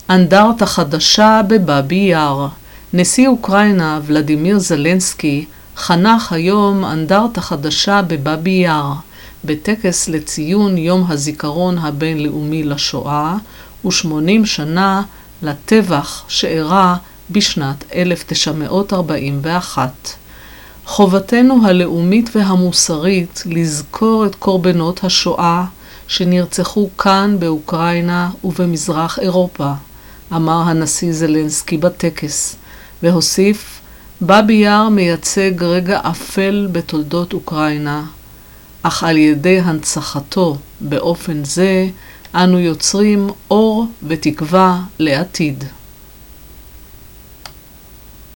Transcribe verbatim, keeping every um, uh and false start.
אנדרטה חדשה בבאבי יאר. נשיא אוקראינה ולדימיר זלנסקי חנך היום אנדרטה חדשה בבאבי יאר, בטקס לציון יום הזיכרון הבינלאומי לשואה ו-שמונים שנה לטבח שאירע בשנת אלף תשע מאות ארבעים ואחת. חובתנו הלאומית והמוסרית לזכור את קורבנות השואה שנרצחו כאן באוקראינה ובמזרח אירופה, אמר הנשיא זלנסקי בטקס, והוסיף, באבי יאר מייצג רגע אפל בתולדות אוקראינה, אך על ידי הנצחתו באופן זה אנו יוצרים אור ותקווה לעתיד.